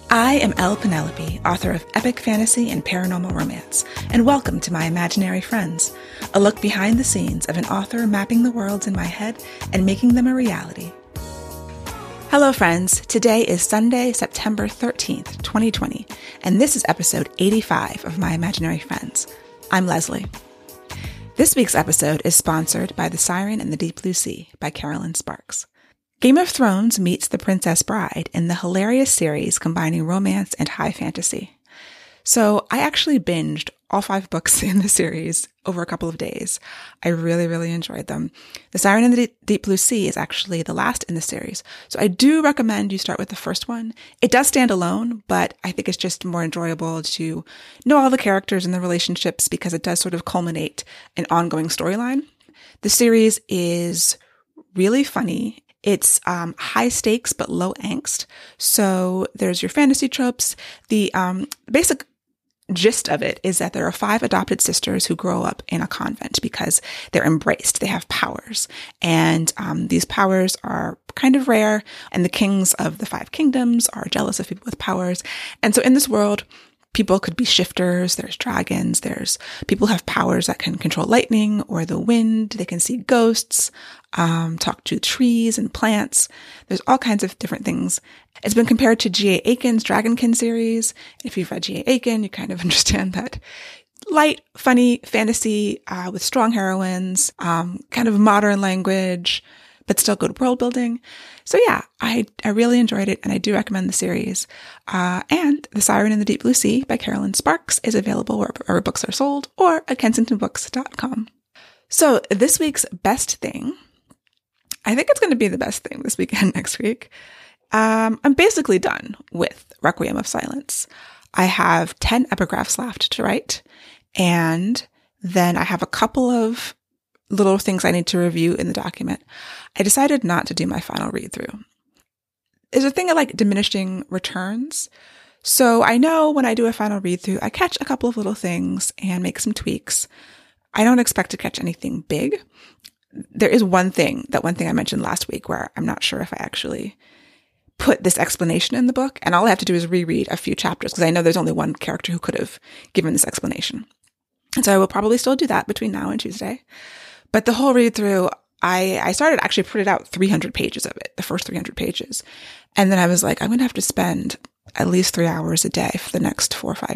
I am Elle Penelope, author of epic fantasy and paranormal romance, and welcome to My Imaginary Friends, a look behind the scenes of an author mapping the worlds in my head and making them a reality. Hello friends, today is Sunday, September 13th, 2020, and this is episode 85 of My Imaginary Friends. I'm Leslie. This week's episode is sponsored by The Siren in the Deep Blue Sea by Carolyn Sparks. Game of Thrones meets The Princess Bride in the hilarious series combining romance and high fantasy. So I actually binged all 5 books in the series over a couple of days. I really enjoyed them. The Siren in the Deep Blue Sea is actually the last in the series. So I do recommend you start with the first one. It does stand alone, but I think it's just more enjoyable to know all the characters and the relationships because it does sort of culminate an ongoing storyline. The series is really funny. It's high stakes but low angst. So there's your fantasy tropes. The basic gist of it is that there are 5 adopted sisters who grow up in a convent because they're embraced. They have powers. And these powers are kind of rare. And the kings of the 5 kingdoms are jealous of people with powers. And so in this world, people could be shifters, there's dragons, there's people who have powers that can control lightning or the wind, they can see ghosts, talk to trees and plants. There's all kinds of different things. It's been compared to G.A. Aiken's Dragonkin series. If you've read G.A. Aiken, you kind of understand that. Light, funny fantasy with strong heroines, kind of modern language, but still good world building. So yeah, I really enjoyed it and I do recommend the series. And The Siren in the Deep Blue Sea by Carolyn Sparks is available wherever books are sold or at kensingtonbooks.com. So this week's best thing, I think it's going to be the best thing this weekend next week. I'm basically done with Requiem of Silence. I have 10 epigraphs left to write. And then I have a couple of little things I need to review in the document. I decided not to do my final read through. There's a thing of like diminishing returns. So I know when I do a final read through, I catch a couple of little things and make some tweaks. I don't expect to catch anything big. There is one thing I mentioned last week where I'm not sure if I actually put this explanation in the book. And all I have to do is reread a few chapters because I know there's only one character who could have given this explanation. And so I will probably still do that between now and Tuesday. But the whole read through, I started actually printed out 300 pages of it, the first 300 pages. And then I was like, I'm going to have to spend at least 3 hours a day for the next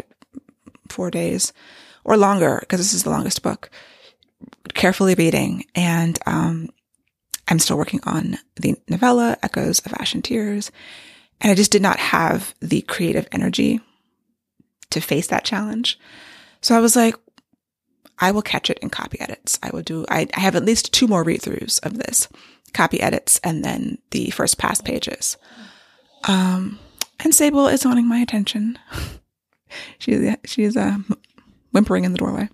4 days or longer, because this is the longest book, carefully reading. And, I'm still working on the novella, Echoes of Ash and Tears. And I just did not have the creative energy to face that challenge. So I was like, I will catch it in copy edits. I have at least 2 more read-throughs of this, copy edits, and then the first pass pages. And Sable is wanting my attention. She is whimpering in the doorway.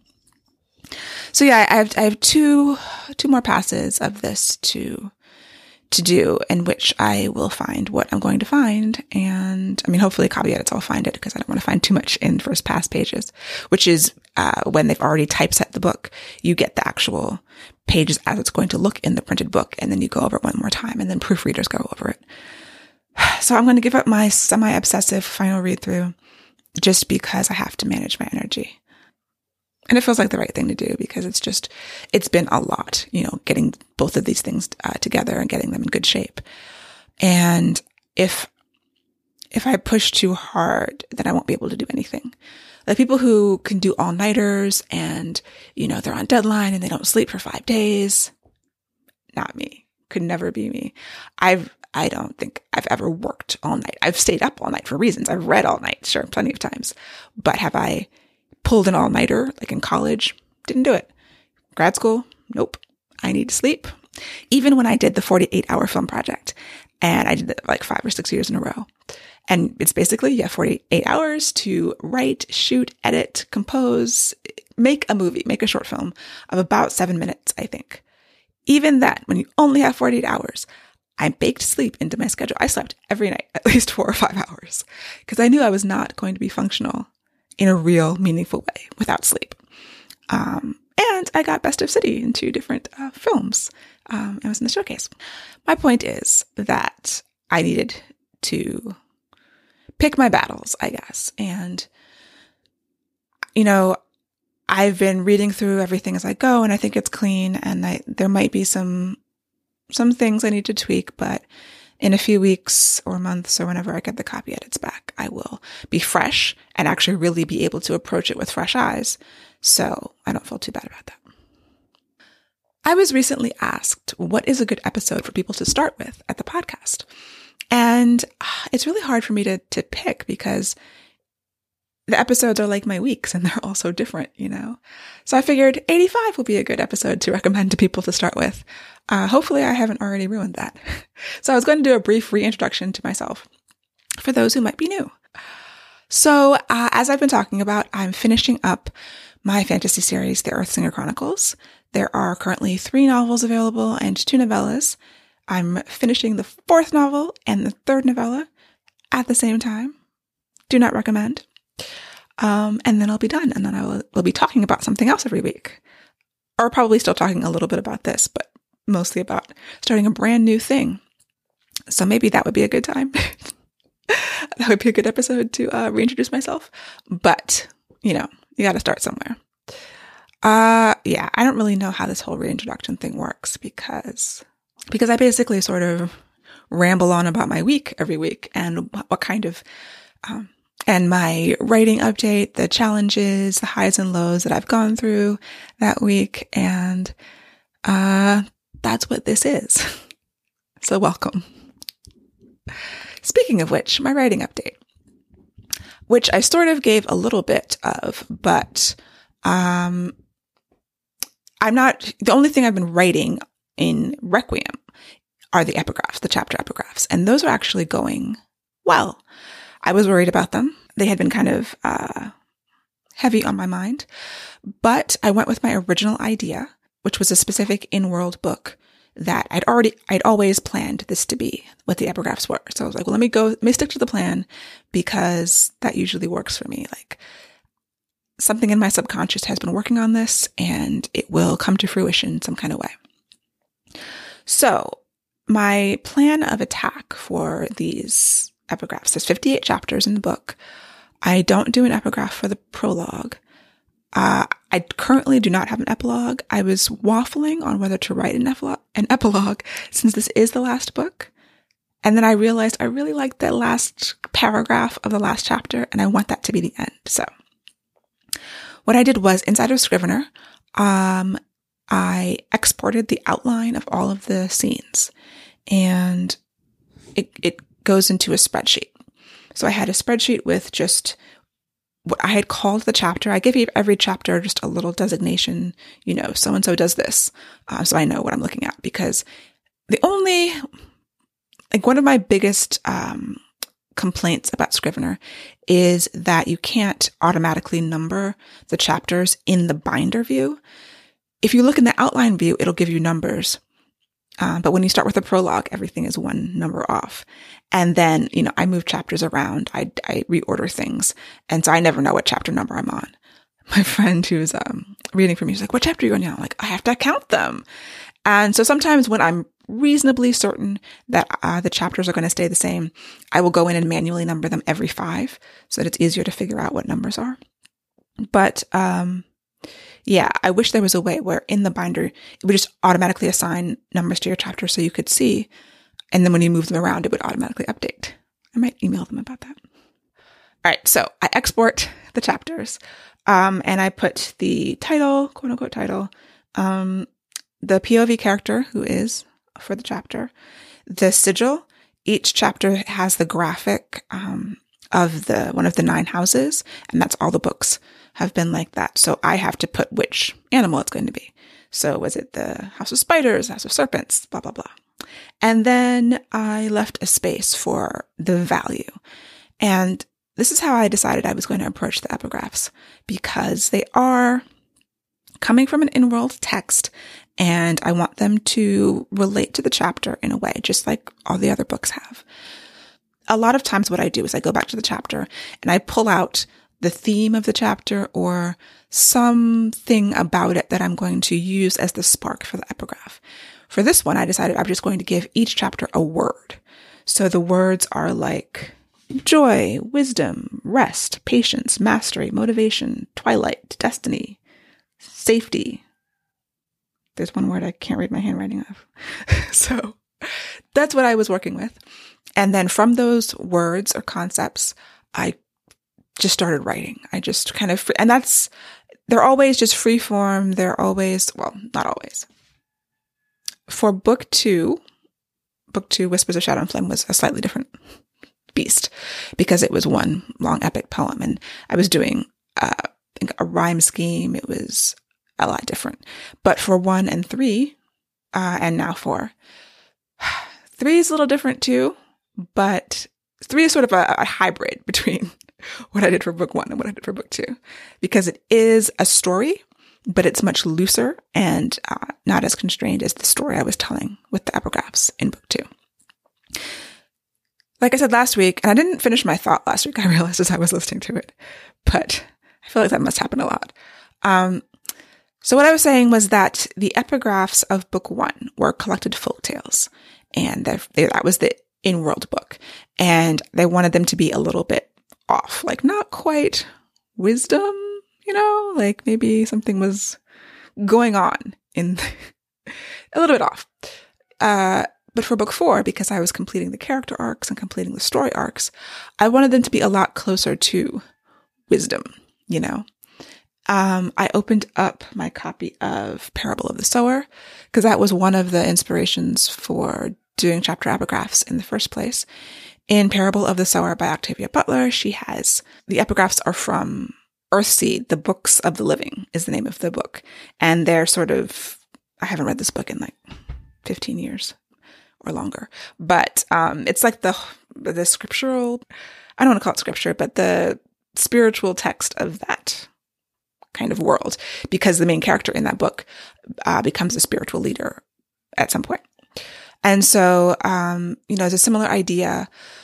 So yeah, I have two more passes of this to do, in which I will find what I'm going to find. And I mean, hopefully copy edits, I'll find it because I don't want to find too much in first pass pages, which is, when they've already typeset the book, you get the actual pages as it's going to look in the printed book. And then you go over it one more time and then proofreaders go over it. So I'm going to give up my semi-obsessive final read through just because I have to manage my energy. And it feels like the right thing to do because it's been a lot, getting both of these things together and getting them in good shape. And if I push too hard, then I won't be able to do anything. Like people who can do all-nighters and, they're on deadline and they don't sleep for 5 days. Not me. Could never be me. I don't think I've ever worked all night. I've stayed up all night for reasons. I've read all night, sure, plenty of times. But have I pulled an all-nighter, like in college? Didn't do it. Grad school? Nope. I need to sleep. Even when I did the 48-hour film project, and I did it like 5 or 6 years in a row. And it's basically, 48 hours to write, shoot, edit, compose, make a movie, make a short film of about 7 minutes, I think. Even that, when you only have 48 hours, I baked sleep into my schedule. I slept every night, at least 4 or 5 hours, because I knew I was not going to be functional in a real, meaningful way without sleep. And I got Best of City in 2 different films. It was in the showcase. My point is that I needed to pick my battles, I guess. And, I've been reading through everything as I go, and I think it's clean, and there might be some things I need to tweak, but in a few weeks or months or whenever I get the copy edits back, I will be fresh and actually really be able to approach it with fresh eyes. So I don't feel too bad about that. I was recently asked what is a good episode for people to start with at the podcast. And it's really hard for me to pick because the episodes are like my weeks and they're all so different, So I figured 85 will be a good episode to recommend to people to start with. Hopefully I haven't already ruined that. So I was going to do a brief reintroduction to myself for those who might be new. So as I've been talking about, I'm finishing up my fantasy series, The Earthsinger Chronicles. There are currently 3 novels available and 2 novellas. I'm finishing the 4th novel and the 3rd novella at the same time. Do not recommend. And then I'll be done. And then we'll be talking about something else every week. Or probably still talking a little bit about this, but mostly about starting a brand new thing. So maybe that would be a good time. That would be a good episode to reintroduce myself. But, you got to start somewhere. I don't really know how this whole reintroduction thing works because I basically sort of ramble on about my week every week and what kind of, and my writing update, the challenges, the highs and lows that I've gone through that week. And, that's what this is. So welcome. Speaking of which, my writing update, which I sort of gave a little bit of, but, the only thing I've been writing in Requiem are the epigraphs, the chapter epigraphs, and those are actually going well. I was worried about them. They had been kind of, heavy on my mind, but I went with my original idea, which was a specific in-world book that I'd always planned this to be what the epigraphs were. So I was like, well, let me stick to the plan because that usually works for me. Like something in my subconscious has been working on this and it will come to fruition some kind of way. So my plan of attack for these epigraphs, there's 58 chapters in the book. I don't do an epigraph for the prologue. I currently do not have an epilogue. I was waffling on whether to write an epilogue since this is the last book. And then I realized I really like the last paragraph of the last chapter and I want that to be the end. So what I did was inside of Scrivener, I exported the outline of all of the scenes and it goes into a spreadsheet. So I had a spreadsheet with just what I had called the chapter. I gave every chapter just a little designation, so-and-so does this. So I know what I'm looking at because one of my biggest complaints about Scrivener is that you can't automatically number the chapters in the binder view. If you look in the outline view, it'll give you numbers. But when you start with a prologue, everything is one number off. And then, I move chapters around. I reorder things. And so I never know what chapter number I'm on. My friend who's reading for me is like, what chapter are you on now? I'm like, I have to count them. And so sometimes when I'm reasonably certain that the chapters are going to stay the same, I will go in and manually number them every 5 so that it's easier to figure out what numbers are. But I wish there was a way where in the binder, it would just automatically assign numbers to your chapter so you could see. And then when you move them around, it would automatically update. I might email them about that. All right. So I export the chapters, and I put the title, quote unquote title, the POV character who is for the chapter, the sigil. Each chapter has the graphic, of one of the 9 houses. And that's all the books have been like that. So I have to put which animal it's going to be. So was it the House of Spiders, House of Serpents, blah, blah, blah. And then I left a space for the value. And this is how I decided I was going to approach the epigraphs because they are coming from an in-world text and I want them to relate to the chapter in a way, just like all the other books have. A lot of times what I do is I go back to the chapter and I pull out the theme of the chapter or something about it that I'm going to use as the spark for the epigraph. For this one, I decided I'm just going to give each chapter a word. So the words are like joy, wisdom, rest, patience, mastery, motivation, twilight, destiny, safety. There's one word I can't read my handwriting of. So that's what I was working with. And then from those words or concepts, I just started writing. I just kind of, and they're always just free form. They're always, well, not always. For book two, Whispers of Shadow and Flame was a slightly different beast because it was one long epic poem. And I was doing, I think, a rhyme scheme. It was a lot different. But for 1 and 3, and now 4, 3 is a little different too, but 3 is sort of a hybrid between what I did for book 1 and what I did for book 2, because it is a story, but it's much looser and not as constrained as the story I was telling with the epigraphs in book 2. Like I said last week, and I didn't finish my thought last week, I realized as I was listening to it, but I feel like that must happen a lot. So what I was saying was that the epigraphs of book 1 were collected folk tales, and that was the in-world book, and they wanted them to be a little bit off, like not quite wisdom, like maybe something was going on in a little bit off. But for book 4, because I was completing the character arcs and completing the story arcs, I wanted them to be a lot closer to wisdom, I opened up my copy of Parable of the Sower because that was one of the inspirations for doing chapter epigraphs in the first place. In Parable of the Sower by Octavia Butler, the epigraphs are from Earthseed, the Books of the Living is the name of the book. And they're I haven't read this book in like 15 years or longer, but it's like the scriptural, I don't want to call it scripture, but the spiritual text of that kind of world, because the main character in that book becomes a spiritual leader at some point. And so, there's a similar idea.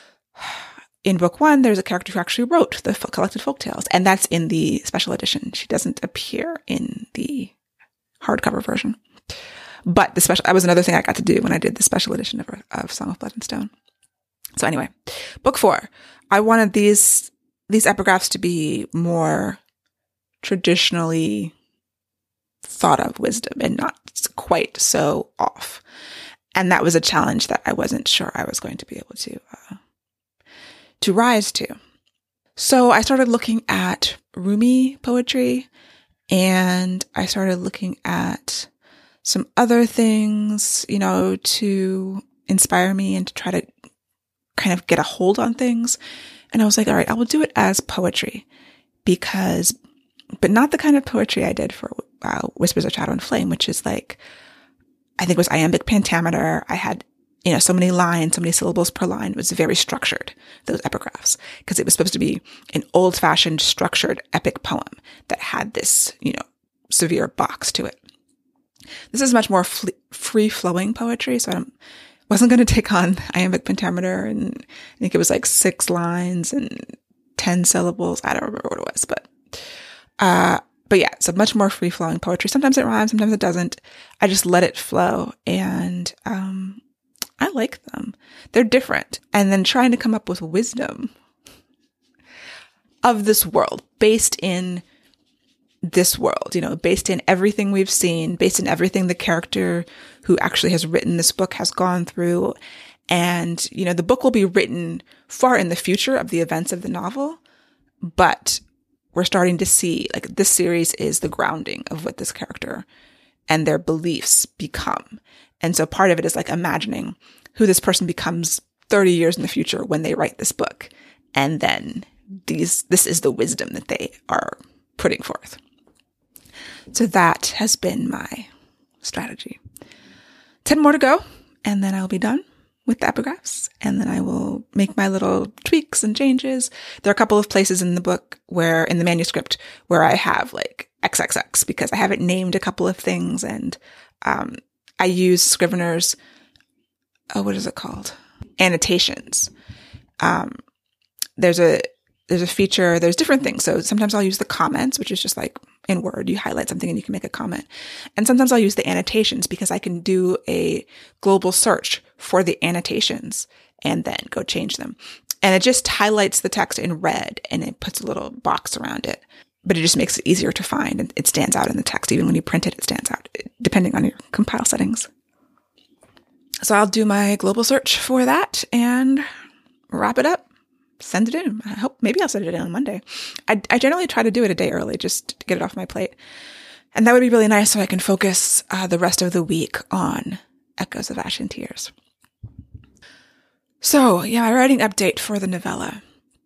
In book 1, there's a character who actually wrote the collected folktales, and that's in the special edition. She doesn't appear in the hardcover version. But that was another thing I got to do when I did the special edition of Song of Blood and Stone. So anyway, book 4, I wanted these epigraphs to be more traditionally thought of wisdom and not quite so off. And that was a challenge that I wasn't sure I was going to be able to rise to. So I started looking at Rumi poetry, and I started looking at some other things, to inspire me and to try to kind of get a hold on things. And I was like, all right, I will do it as poetry but not the kind of poetry I did for Whispers of Shadow and Flame, which is like, I think it was iambic pentameter. I had, so many lines, so many syllables per line. It was very structured, those epigraphs, because it was supposed to be an old-fashioned structured epic poem that had this, severe box to it. This is much more free-flowing poetry, so I wasn't going to take on iambic pentameter, and I think it was like 6 lines and 10 syllables. I don't remember what it was, but yeah, so much more free-flowing poetry. Sometimes it rhymes, sometimes it doesn't. I just let it flow, and I like them. They're different. And then trying to come up with wisdom of this world, based in this world, based in everything we've seen, based in everything the character who actually has written this book has gone through. And, the book will be written far in the future of the events of the novel, but we're starting to see, like, this series is the grounding of what this character and their beliefs become. And so part of it is like imagining who this person becomes 30 years in the future when they write this book. And then this is the wisdom that they are putting forth. So that has been my strategy. 10 more to go, and then I'll be done with the epigraphs, and then I will make my little tweaks and changes. There are a couple of places in the book in the manuscript where I have like XXX because I haven't named a couple of things, and I use Scrivener's, what is it called? Annotations. There's a feature, there's different things. So sometimes I'll use the comments, which is just like in Word, you highlight something and you can make a comment. And sometimes I'll use the annotations because I can do a global search for the annotations and then go change them. And it just highlights the text in red and it puts a little box around it. But it just makes it easier to find, and it stands out in the text. Even when you print it, it stands out, depending on your compile settings. So I'll do my global search for that and wrap it up, send it in. I hope maybe I'll send it in on Monday. I generally try to do it a day early just to get it off my plate. And that would be really nice so I can focus the rest of the week on Echoes of Ash and Tears. So yeah, my writing update for the novella.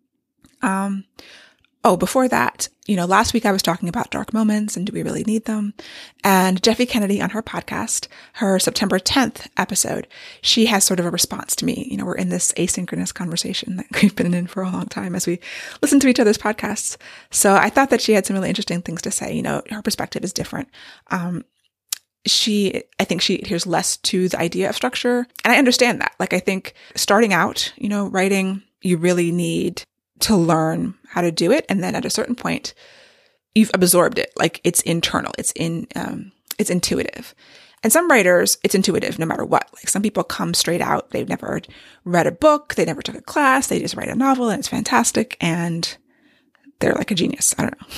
Before that, last week I was talking about dark moments and do we really need them? And Jeffe Kennedy on her podcast, her September 10th episode, she has sort of a response to me. We're in this asynchronous conversation that we've been in for a long time as we listen to each other's podcasts. So I thought that she had some really interesting things to say. Her perspective is different. I think she adheres less to the idea of structure. And I understand that. I think starting out, writing, you really need to learn how to do it. And then at a certain point, you've absorbed it. It's internal. It's intuitive. And some writers, it's intuitive no matter what. Some people come straight out. They've never read a book. They never took a class. They just write a novel and it's fantastic. And they're like a genius. I don't know.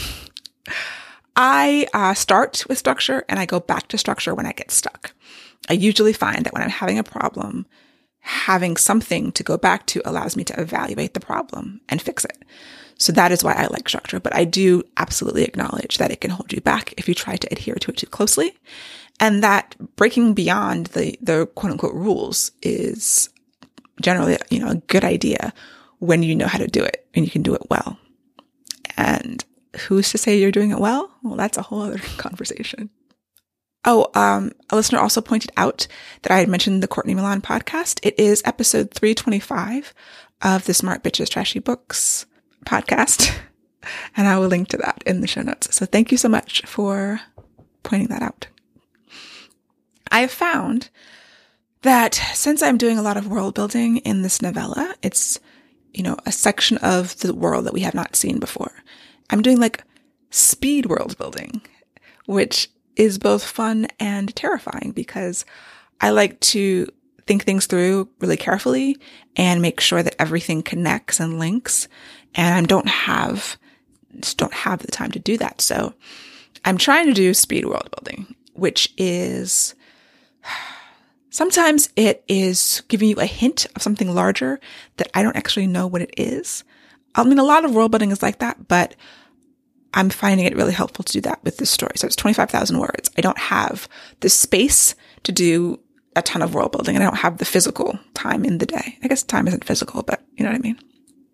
I start with structure and I go back to structure when I get stuck. I usually find that when I'm having a problem, having something to go back to allows me to evaluate the problem and fix it. So that is why I like structure. But I do absolutely acknowledge that it can hold you back if you try to adhere to it too closely. And that breaking beyond the quote unquote rules is generally, a good idea when you know how to do it and you can do it well. And who's to say you're doing it well? Well, that's a whole other conversation. A listener also pointed out that I had mentioned the Courtney Milan podcast. It is episode 325 of the Smart Bitches Trashy Books podcast. And I will link to that in the show notes. So thank you so much for pointing that out. I have found that since I'm doing a lot of world building in this novella, it's, a section of the world that we have not seen before. I'm doing speed world building, which is both fun and terrifying because I like to think things through really carefully and make sure that everything connects and links. And I just don't have the time to do that. So I'm trying to do speed world building, which is sometimes it is giving you a hint of something larger that I don't actually know what it is. A lot of world building is like that, but I'm finding it really helpful to do that with this story. So it's 25,000 words. I don't have the space to do a ton of world building and I don't have the physical time in the day. I guess time isn't physical, but you know what I mean?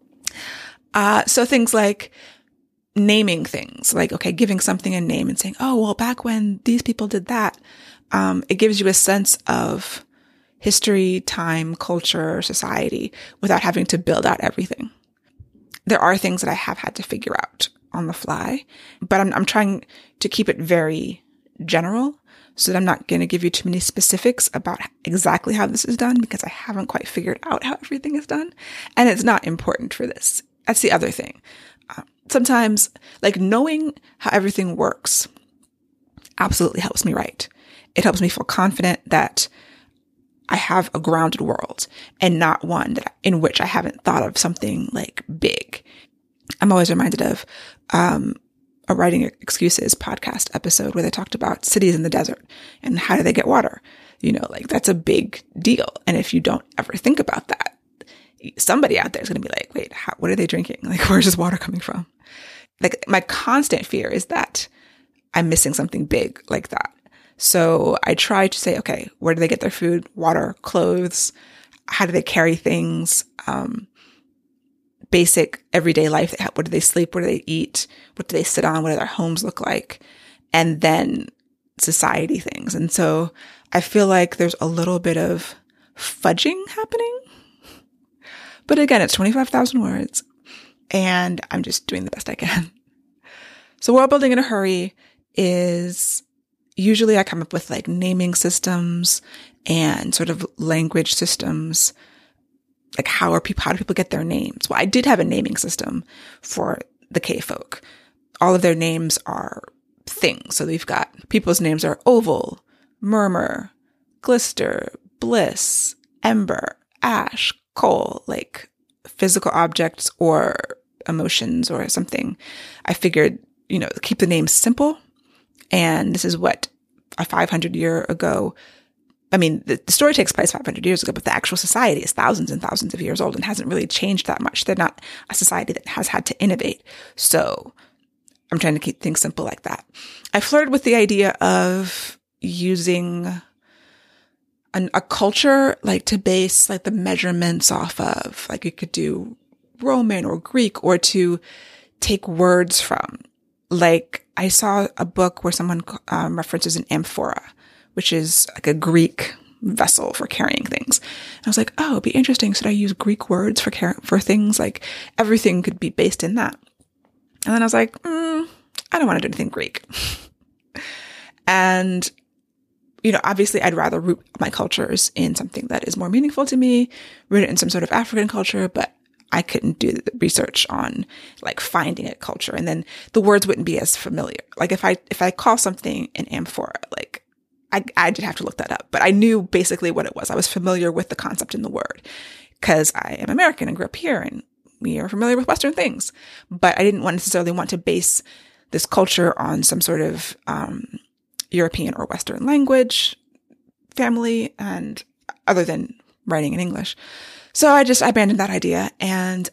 So things like naming things, giving something a name and saying, oh, well, back when these people did that, it gives you a sense of history, time, culture, society without having to build out everything. There are things that I have had to figure out on the fly, but I'm trying to keep it very general so that I'm not going to give you too many specifics about exactly how this is done because I haven't quite figured out how everything is done. And it's not important for this. That's the other thing. Sometimes knowing how everything works absolutely helps me write. It helps me feel confident that I have a grounded world and not one in which I haven't thought of something big. I'm always reminded of a Writing Excuses podcast episode where they talked about cities in the desert and how do they get water? That's a big deal. And if you don't ever think about that, somebody out there is going to be like, wait, what are they drinking? Where's this water coming from? My constant fear is that I'm missing something big like that. So I try to say, okay, where do they get their food, water, clothes? How do they carry things? Basic everyday life. What do they sleep? What do they eat? What do they sit on? What do their homes look like? And then society things. And so I feel like there's a little bit of fudging happening. But again, it's 25,000 words and I'm just doing the best I can. So world building in a hurry is usually I come up with naming systems and sort of language systems. How do people get their names? Well, I did have a naming system for the K-folk. All of their names are things. So we've got people's names are Oval, Murmur, Glister, Bliss, Ember, Ash, Coal, physical objects or emotions or something, I figured, keep the name simple. And this is what a 500 year ago, the story takes place 500 years ago, but the actual society is thousands and thousands of years old and hasn't really changed that much. They're not a society that has had to innovate. So I'm trying to keep things simple like that. I flirted with the idea of using a culture, like to base like the measurements off of, like you could do Roman or Greek, or to take words from. Like I saw a book where someone references an amphora, which is like a Greek vessel for carrying things. And I was like, oh, it'd be interesting. Should I use Greek words for things? Like everything could be based in that. And then I was like, I don't want to do anything Greek. And, obviously I'd rather root my cultures in something that is more meaningful to me, root it in some sort of African culture, but I couldn't do the research on like finding a culture. And then the words wouldn't be as familiar. Like if I call something an amphora, like I did have to look that up, but I knew basically what it was. I was familiar with the concept in the word because I am American and grew up here and we are familiar with Western things, but I didn't necessarily want to base this culture on some sort of, European or Western language family and other than writing in English. So I abandoned that idea and,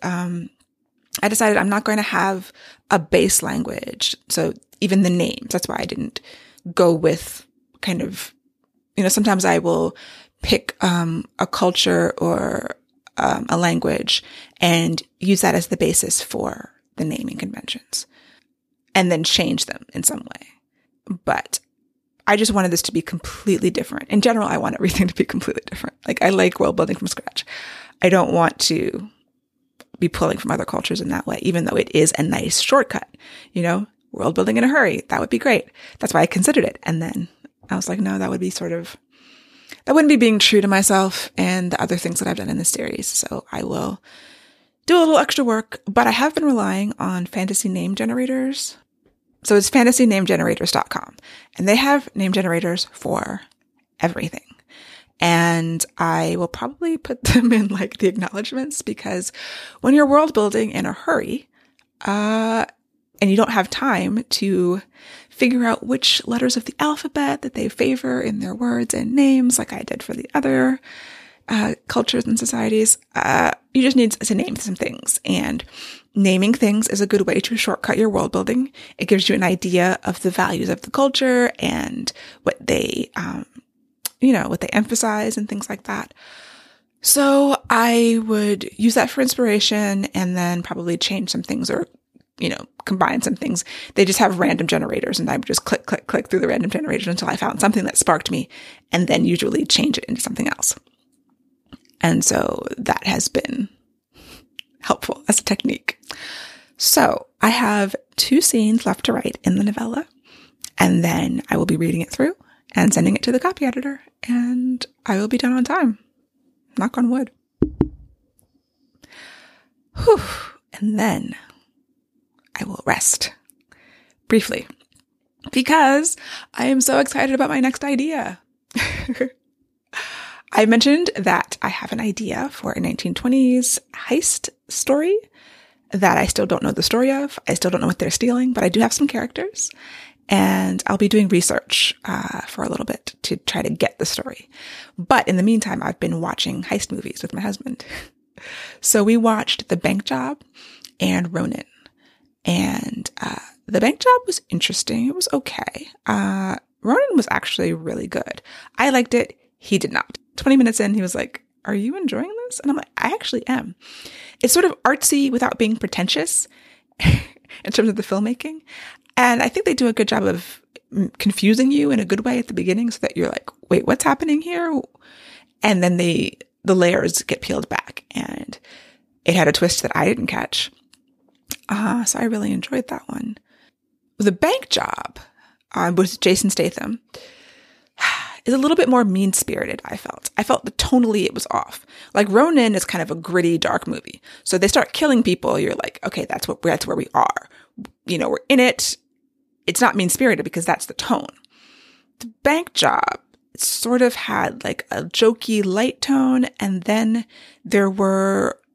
I decided I'm not going to have a base language. So even the names, that's why I didn't go with kind of, sometimes I will pick, a culture or, a language and use that as the basis for the naming conventions and then change them in some way. But I just wanted this to be completely different. In general, I want everything to be completely different. Like I like world building from scratch. I don't want to be pulling from other cultures in that way, even though it is a nice shortcut, world building in a hurry. That would be great. That's why I considered it. And then I was like, no, that wouldn't be being true to myself and the other things that I've done in this series. So I will do a little extra work, but I have been relying on fantasy name generators. So it's fantasynamegenerators.com and they have name generators for everything. And I will probably put them in like the acknowledgements because when you're world building in a hurry, and you don't have time to figure out which letters of the alphabet that they favor in their words and names, like I did for the other cultures and societies, you just need to name some things. And naming things is a good way to shortcut your world building. It gives you an idea of the values of the culture and what they, what they emphasize and things like that. So I would use that for inspiration and then probably change some things or combine some things. They just have random generators and I would just click, click, click through the random generators until I found something that sparked me and then usually change it into something else. And so that has been helpful as a technique. So I have 2 scenes left to write in the novella and then I will be reading it through and sending it to the copy editor and I will be done on time. Knock on wood. Whew. And then I will rest briefly because I am so excited about my next idea. I mentioned that I have an idea for a 1920s heist story that I still don't know the story of. I still don't know what they're stealing, but I do have some characters and I'll be doing research for a little bit to try to get the story. But in the meantime, I've been watching heist movies with my husband. So we watched The Bank Job and Ronin. And The Bank Job was interesting. It was okay. Ronin was actually really good. I liked it. He did not. 20 minutes in, he was like, are you enjoying this? And I'm like, I actually am. It's sort of artsy without being pretentious in terms of the filmmaking. And I think they do a good job of confusing you in a good way at the beginning so that you're like, wait, what's happening here? And then the layers get peeled back and it had a twist that I didn't catch. So I really enjoyed that one. The Bank Job with Jason Statham is a little bit more mean-spirited, I felt. I felt that tonally it was off. Like Ronin is kind of a gritty, dark movie. So they start killing people. You're like, okay, that's where we are. We're in it. It's not mean-spirited because that's the tone. The Bank Job sort of had like a jokey light tone. And then there were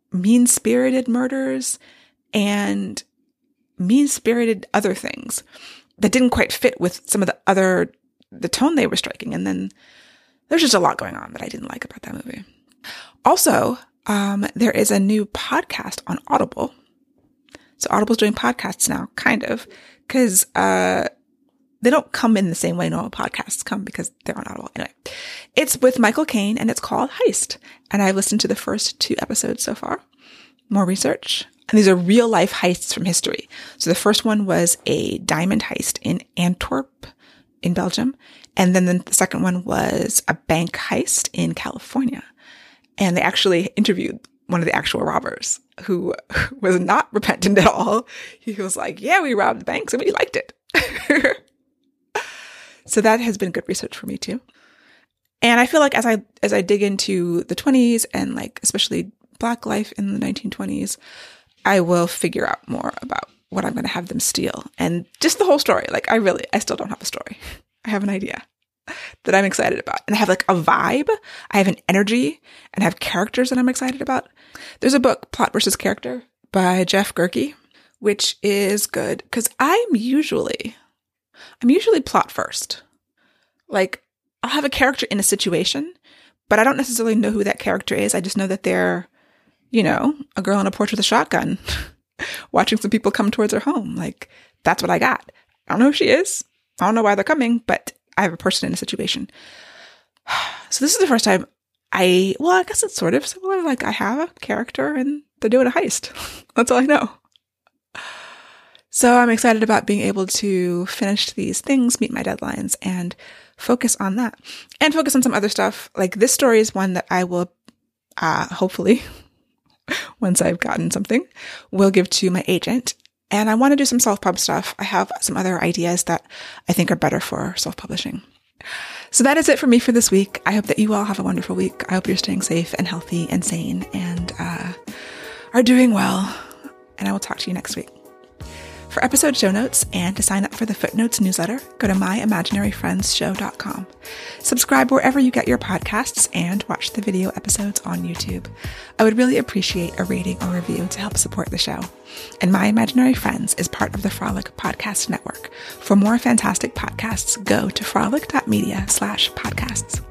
mean-spirited murders and mean-spirited other things that didn't quite fit with some of the tone they were striking. And then there's just a lot going on that I didn't like about that movie. Also, there is a new podcast on Audible. So Audible's doing podcasts now, kind of, because they don't come in the same way normal podcasts come because they're on Audible. Anyway, it's with Michael Caine and it's called Heist. And I've listened to the first 2 episodes so far. More research. And these are real life heists from history. So the first one was a diamond heist in Antwerp in Belgium. And then the second one was a bank heist in California. And they actually interviewed one of the actual robbers who was not repentant at all. He was like, yeah, we robbed banks and we liked it. So that has been good research for me too. And I feel like as I dig into the 20s and like especially Black life in the 1920s, I will figure out more about what I'm going to have them steal and just the whole story. Like I still don't have a story. I have an idea that I'm excited about. And I have like a vibe. I have an energy and I have characters that I'm excited about. There's a book, Plot versus Character by Jeff Gerke, which is good because I'm usually plot first. Like I'll have a character in a situation, but I don't necessarily know who that character is. I just know that they're, a girl on a porch with a shotgun watching some people come towards her home. Like that's what I got. I don't know who she is. I don't know why they're coming, but I have a person in a situation. So this is the first time I guess it's sort of similar. Like I have a character and they're doing a heist. That's all I know. So I'm excited about being able to finish these things, meet my deadlines, and focus on that. And focus on some other stuff. Like this story is one that I will, hopefully, once I've gotten something, will give to my agent. And I want to do some self-pub stuff. I have some other ideas that I think are better for self-publishing. So that is it for me for this week. I hope that you all have a wonderful week. I hope you're staying safe and healthy and sane and are doing well. And I will talk to you next week. For episode show notes and to sign up for the Footnotes newsletter, go to myimaginaryfriendsshow.com. Subscribe wherever you get your podcasts and watch the video episodes on YouTube. I would really appreciate a rating or review to help support the show. And My Imaginary Friends is part of the Frolic Podcast Network. For more fantastic podcasts, go to frolic.media/podcasts.